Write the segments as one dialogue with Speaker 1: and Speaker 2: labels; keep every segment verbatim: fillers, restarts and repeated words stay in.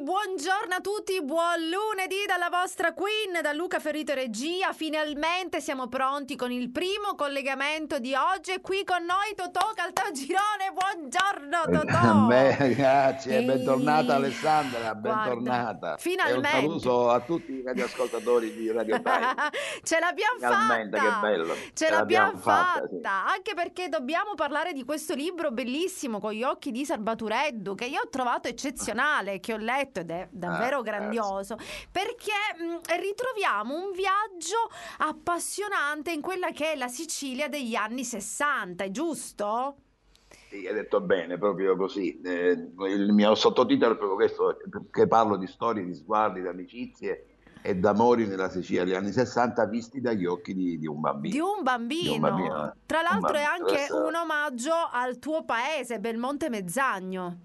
Speaker 1: buongiorno a tutti, buon lunedì dalla vostra Queen, da Luca Ferrito Regia. Finalmente siamo pronti con il primo collegamento di oggi e qui con noi Totò Caltagirone. Buongiorno
Speaker 2: A
Speaker 1: Totò.
Speaker 2: me, grazie,
Speaker 1: Ehi,
Speaker 2: bentornata Alessandra,
Speaker 1: guarda,
Speaker 2: bentornata. E un
Speaker 1: finalmente.
Speaker 2: saluto a tutti i radioascoltatori di Radio Time.
Speaker 1: Ce l'abbiamo
Speaker 2: Finalmente, che
Speaker 1: fatta,
Speaker 2: bello,
Speaker 1: ce
Speaker 2: ce
Speaker 1: l'abbiamo
Speaker 2: l'abbiamo fatta, sì.
Speaker 1: fatta, anche perché dobbiamo parlare di questo libro bellissimo Con gli occhi di Sarbatureddu, che io ho trovato eccezionale, che ho letto ed è davvero
Speaker 2: Ah,
Speaker 1: grandioso, perché mh, ritroviamo un viaggio appassionante in quella che è la Sicilia degli anni sessanta, è giusto?
Speaker 2: sì, hai detto bene, proprio così. Eh, il mio sottotitolo è proprio questo, che parlo di storie, di sguardi, di amicizie e d'amori nella Sicilia degli anni sessanta visti dagli occhi di, di un
Speaker 1: Di
Speaker 2: bambino.
Speaker 1: un
Speaker 2: Di un
Speaker 1: bambino.
Speaker 2: bambino, eh.
Speaker 1: Tra
Speaker 2: Un
Speaker 1: l'altro è
Speaker 2: bambino.
Speaker 1: anche un
Speaker 2: Adesso-
Speaker 1: omaggio al tuo paese, Belmonte Mezzagno.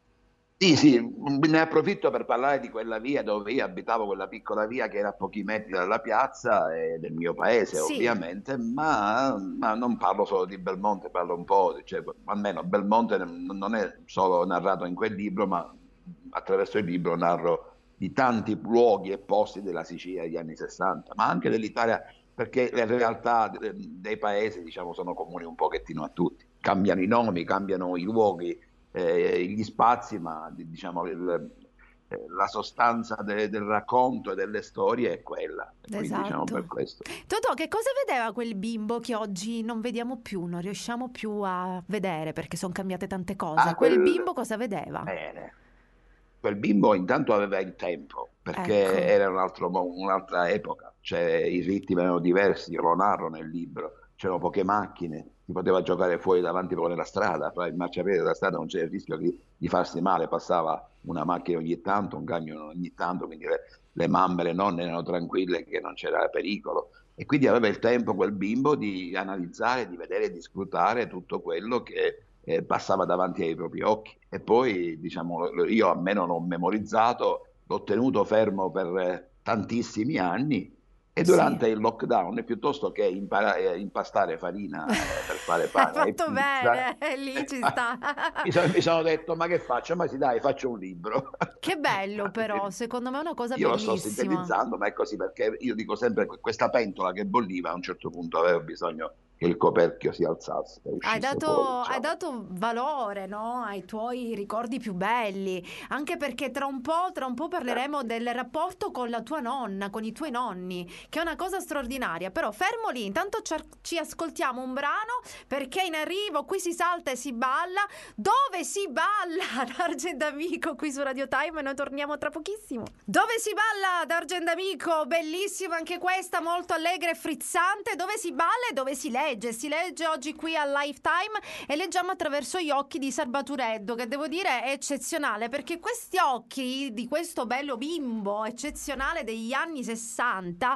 Speaker 2: Sì, sì, ne approfitto per parlare di quella via dove io abitavo, quella piccola via che era a pochi metri dalla piazza e del mio paese,
Speaker 1: Sì.
Speaker 2: ovviamente, ma, ma non parlo solo di Belmonte, parlo un po', cioè, almeno Belmonte non è solo narrato in quel libro, ma attraverso il libro narro di tanti luoghi e posti della Sicilia degli anni sessanta, ma anche dell'Italia, perché le realtà de- dei paesi, diciamo, sono comuni un pochettino a tutti. Cambiano i nomi, cambiano i luoghi, eh, gli spazi, ma di- diciamo il- eh, la sostanza de- del racconto e delle storie è quella. E quindi diciamo per
Speaker 1: Esatto.
Speaker 2: questo.
Speaker 1: Totò, che cosa vedeva quel bimbo che oggi non vediamo più, non riusciamo più a vedere perché sono cambiate tante cose?
Speaker 2: Ah,
Speaker 1: Quel
Speaker 2: quel...
Speaker 1: bimbo cosa vedeva?
Speaker 2: Bene. Quel bimbo intanto aveva il tempo, perché
Speaker 1: Ecco,
Speaker 2: era un altro mo- un'altra epoca, cioè i ritmi erano diversi, io lo narro nel libro, c'erano poche macchine, si poteva giocare fuori davanti proprio nella strada, fra il marciapiede della strada non c'era il rischio di, di farsi male, passava una macchina ogni tanto, un camion ogni tanto, quindi le, le mamme, le nonne erano tranquille che non c'era pericolo. E quindi aveva il tempo quel bimbo di analizzare, di vedere, di scrutare tutto quello che eh, passava davanti ai propri occhi. E poi, diciamo, lo- io almeno l'ho memorizzato, l'ho tenuto fermo per eh, tantissimi anni e
Speaker 1: sì.
Speaker 2: durante il lockdown, piuttosto che impara- eh, impastare farina eh, per fare
Speaker 1: Hai
Speaker 2: pane e
Speaker 1: fatto
Speaker 2: pizza,
Speaker 1: bene, eh, lì ci sta.
Speaker 2: mi sono, mi sono detto, ma che faccio? Ma sì, dai, faccio un libro.
Speaker 1: Che bello però, secondo me è una cosa
Speaker 2: Io lo sto
Speaker 1: bellissima.
Speaker 2: sintetizzando, ma è così perché io dico sempre che questa pentola che bolliva a un certo punto aveva bisogno che il coperchio si alzasse e
Speaker 1: Hai
Speaker 2: uscisse fuori,
Speaker 1: dato, hai
Speaker 2: diciamo.
Speaker 1: dato valore, no, ai tuoi ricordi più belli, anche perché tra un po', tra un po' parleremo del rapporto con la tua nonna, con i tuoi nonni, che è una cosa straordinaria. Però fermo lì, intanto ci, ci ascoltiamo un brano perché in arrivo qui si salta e si balla. Dove si balla d'Argent Amico qui su Radio Time e noi torniamo tra pochissimo. Dove si balla d'Argent Amico, bellissima anche questa, molto allegra e frizzante. Dove si balla e dove si legge. Si legge oggi qui al Lifetime e leggiamo attraverso gli occhi di Sarbatureddu, che devo dire è eccezionale perché questi occhi di questo bello bimbo eccezionale degli anni sessanta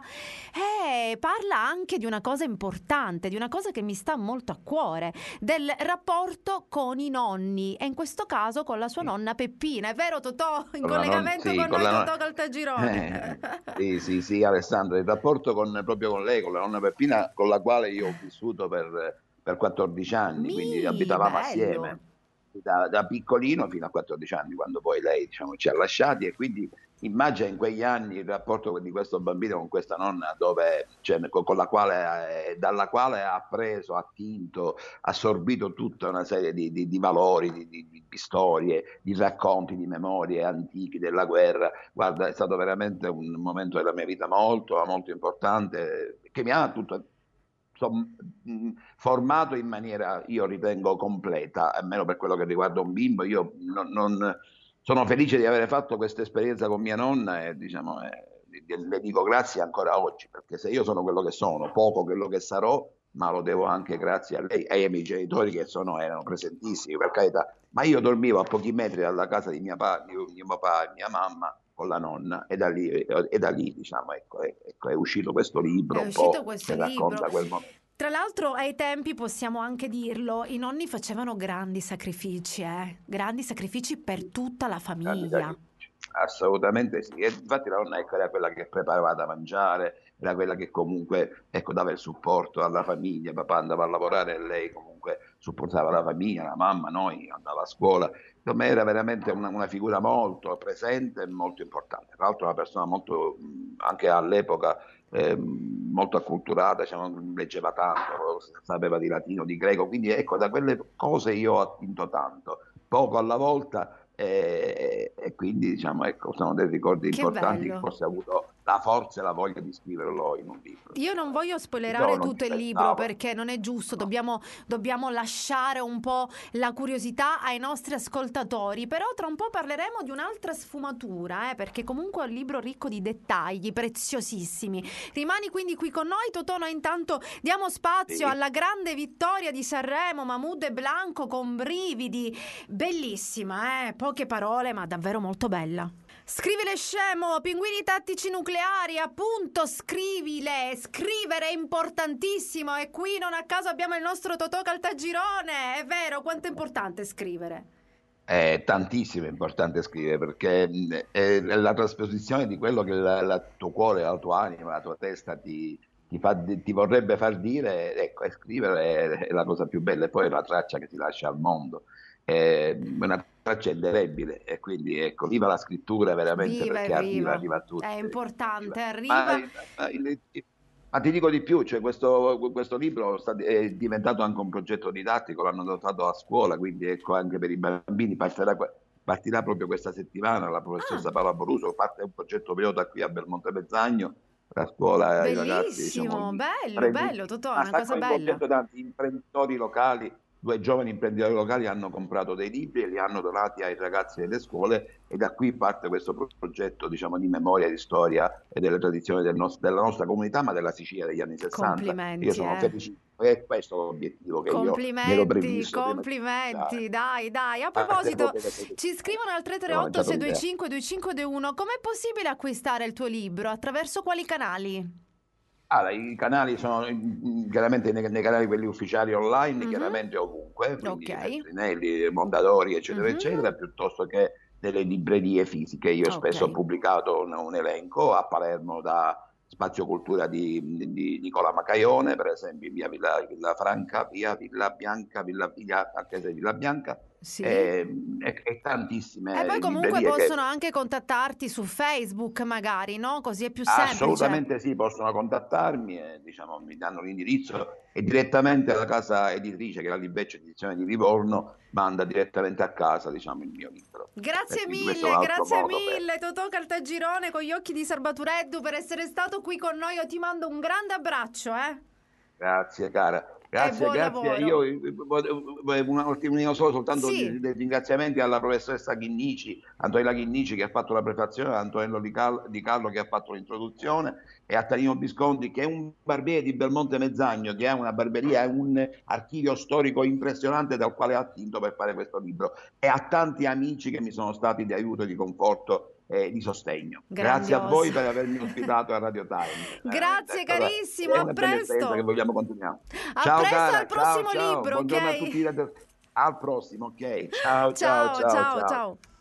Speaker 1: eh, parla anche di una cosa importante, di una cosa che mi sta molto a cuore, del rapporto con i nonni e in questo caso con la sua nonna Peppina. È vero Totò? In
Speaker 2: Con la non-
Speaker 1: collegamento
Speaker 2: sì,
Speaker 1: con
Speaker 2: con
Speaker 1: noi
Speaker 2: la
Speaker 1: Totò
Speaker 2: non-
Speaker 1: Caltagirone.
Speaker 2: eh, sì, sì, sì, Alessandro, il rapporto con, proprio con lei, con la nonna Peppina, con la quale io ho vissuto per, per quattordici anni, quindi
Speaker 1: Mi,
Speaker 2: abitavamo
Speaker 1: bello.
Speaker 2: assieme da, da piccolino fino a quattordici anni, quando poi lei, diciamo, ci ha lasciati e quindi immagina in quegli anni il rapporto di questo bambino con questa nonna, dove, cioè, con, con la quale, eh, dalla quale ha preso, ha attinto, assorbito tutta una serie di, di- di valori, di, di- di storie, di racconti, di memorie antichi della guerra. Guarda, è stato veramente un momento della mia vita molto, molto importante, che mi ha tutto, insomma, mh, formato in maniera, io ritengo, completa, almeno per quello che riguarda un bimbo. Io non, non- sono felice di aver fatto questa esperienza con mia nonna e diciamo, eh, le dico grazie ancora oggi, perché se io sono quello che sono, poco quello che sarò, ma lo devo anche grazie a lei e ai miei genitori che sono, erano presentissimi, per carità. Ma io dormivo a pochi metri dalla casa di mia, pa- di mio papà e mia mamma con la nonna e da lì, e da lì diciamo, ecco, è, ecco, è uscito questo
Speaker 1: È
Speaker 2: libro un
Speaker 1: uscito
Speaker 2: po'
Speaker 1: questo
Speaker 2: che
Speaker 1: libro.
Speaker 2: racconta quel momento.
Speaker 1: Tra l'altro, ai tempi possiamo anche dirlo, i nonni facevano grandi sacrifici, eh? Grandi sacrifici per tutta la
Speaker 2: Grandi
Speaker 1: famiglia.
Speaker 2: sacrifici. assolutamente sì. E infatti la nonna, ecco, era quella che preparava da mangiare, era quella che comunque, ecco, dava il supporto alla famiglia. Papà andava a lavorare e lei comunque supportava la famiglia, la mamma, noi andava a scuola. Insomma, era veramente una, una figura molto presente e molto importante. Tra l'altro una persona molto, mh, anche all'epoca, eh, molto acculturata, diciamo, leggeva tanto, sapeva di latino, di greco, quindi ecco, da quelle cose io ho attinto tanto, poco alla volta, e, e quindi diciamo, ecco, sono dei ricordi
Speaker 1: Che
Speaker 2: importanti che
Speaker 1: bello.
Speaker 2: forse ho avuto la forza e la voglia di scriverlo in un libro.
Speaker 1: Io non voglio
Speaker 2: Io
Speaker 1: spoilerare
Speaker 2: non ci
Speaker 1: tutto il libro
Speaker 2: pensavo,
Speaker 1: perché non è giusto,
Speaker 2: no.
Speaker 1: dobbiamo, dobbiamo lasciare un po' la curiosità ai nostri ascoltatori, però tra un po' parleremo di un'altra sfumatura, eh, perché comunque è un libro ricco di dettagli preziosissimi. Rimani quindi qui con noi, Totò. Noi intanto diamo spazio
Speaker 2: Sì.
Speaker 1: alla grande vittoria di Sanremo, Mahmood e Blanco con brividi, bellissima, eh? Poche parole ma davvero molto bella. Scrivile scemo, pinguini tattici nucleari, appunto, scrivile, scrivere è importantissimo e qui non a caso abbiamo il nostro Totò Caltagirone, è vero, quanto è importante scrivere.
Speaker 2: È tantissimo importante scrivere perché mh, è la trasposizione di quello che la- la- tuo cuore, la tua anima, la tua testa ti, ti fa- ti vorrebbe far dire, ecco, e scrivere è, è la cosa più bella e poi è la traccia che ti lascia al mondo, è una traccia indelebile e quindi ecco, viva la scrittura veramente
Speaker 1: Viva,
Speaker 2: perché arriva,
Speaker 1: evviva,
Speaker 2: arriva a
Speaker 1: è
Speaker 2: tutti. Arriva.
Speaker 1: importante,
Speaker 2: Ma,
Speaker 1: arriva.
Speaker 2: ma- ma ti dico di più, cioè questo, questo libro sta- è diventato anche un progetto didattico, l'hanno dotato a scuola, quindi ecco anche per i bambini partirà, que- partirà proprio questa settimana la
Speaker 1: Ah,
Speaker 2: professoressa Paola Boruso, parte un progetto pilota qui a Belmonte Mezzagno, la scuola e i ragazzi, diciamo,
Speaker 1: bellissimo, bello,
Speaker 2: imprenditori,
Speaker 1: bello, Totò, è
Speaker 2: ma
Speaker 1: una
Speaker 2: sta
Speaker 1: cosa bella.
Speaker 2: coinvolgendo tanti imprenditori locali, due giovani imprenditori locali hanno comprato dei libri e li hanno donati ai ragazzi delle scuole e da qui parte questo pro- progetto, diciamo, di memoria, di storia e delle tradizioni del nos- della nostra comunità, ma della Sicilia degli anni sessanta. Io
Speaker 1: Complimenti,
Speaker 2: sono
Speaker 1: eh.
Speaker 2: felicissimo, è questo l'obiettivo che io mi ero
Speaker 1: Complimenti,
Speaker 2: previsto prima di
Speaker 1: complimenti,
Speaker 2: cominciare.
Speaker 1: dai, dai. A
Speaker 2: Parte
Speaker 1: proposito,
Speaker 2: proprio questo che
Speaker 1: ci scrivono al
Speaker 2: che ho
Speaker 1: tre tre otto
Speaker 2: lanciato
Speaker 1: sei due
Speaker 2: l'idea.
Speaker 1: cinque due cinque due uno. Com'è possibile acquistare il tuo libro? Attraverso quali canali?
Speaker 2: Allora, i canali sono mm, chiaramente nei, nei canali quelli ufficiali online,
Speaker 1: Mhm.
Speaker 2: chiaramente ovunque,
Speaker 1: Ok.
Speaker 2: quindi Feltrinelli, Mondadori, eccetera,
Speaker 1: Mhm.
Speaker 2: eccetera, piuttosto che delle librerie fisiche. Io
Speaker 1: Ok.
Speaker 2: spesso ho pubblicato un, un elenco a Palermo da Spazio Cultura di, di Nicola Macaione, per esempio, in via Villa, Villa Franca, via Villa Bianca, Villa, via Marchese di Villa Bianca,
Speaker 1: Sì.
Speaker 2: e, e- e
Speaker 1: E
Speaker 2: tantissime
Speaker 1: poi comunque
Speaker 2: librerie
Speaker 1: possono
Speaker 2: che
Speaker 1: anche contattarti su Facebook, magari, no? Così è più semplice.
Speaker 2: assolutamente sì, possono contattarmi e diciamo, mi danno l'indirizzo e direttamente alla casa editrice, che è la Libeccio Edizione di Livorno, manda direttamente a casa, diciamo, il mio libro. E
Speaker 1: Grazie
Speaker 2: quindi questo è un
Speaker 1: mille,
Speaker 2: altro
Speaker 1: grazie
Speaker 2: modo per...
Speaker 1: mille Totò Caltagirone con gli occhi di Sarbatureddu per essere stato qui con noi. Io ti mando un grande abbraccio, eh?
Speaker 2: Grazie cara,
Speaker 1: E
Speaker 2: grazie,
Speaker 1: buon
Speaker 2: grazie.
Speaker 1: lavoro.
Speaker 2: Io eh, volevo- un ultimo solo soltanto
Speaker 1: Sì,
Speaker 2: di- dei ringraziamenti alla professoressa Chinnici, Antonella Chinnici che ha fatto la prefazione, a Antonello Di Cal- Di Carlo che ha fatto l'introduzione e a Tanino Visconti che è un barbiere di Belmonte Mezzagno, che ha una barberia e un archivio storico impressionante dal quale ha attinto per fare questo libro e a tanti amici che mi sono stati di aiuto, di conforto e di sostegno. Grazie a voi
Speaker 1: grandioso.
Speaker 2: per avermi ospitato a Radio Time, veramente
Speaker 1: Grazie
Speaker 2: è cosa
Speaker 1: carissimo,
Speaker 2: è
Speaker 1: a
Speaker 2: una bella esperienza che
Speaker 1: presto.
Speaker 2: vogliamo continuare.
Speaker 1: A
Speaker 2: Ciao
Speaker 1: presto al
Speaker 2: cara, ciao
Speaker 1: prossimo
Speaker 2: ciao,
Speaker 1: libro, ok?
Speaker 2: buongiorno a tutti, al prossimo, ok? Ciao ciao
Speaker 1: Ciao,
Speaker 2: ciao
Speaker 1: ciao,
Speaker 2: ciao.
Speaker 1: ciao.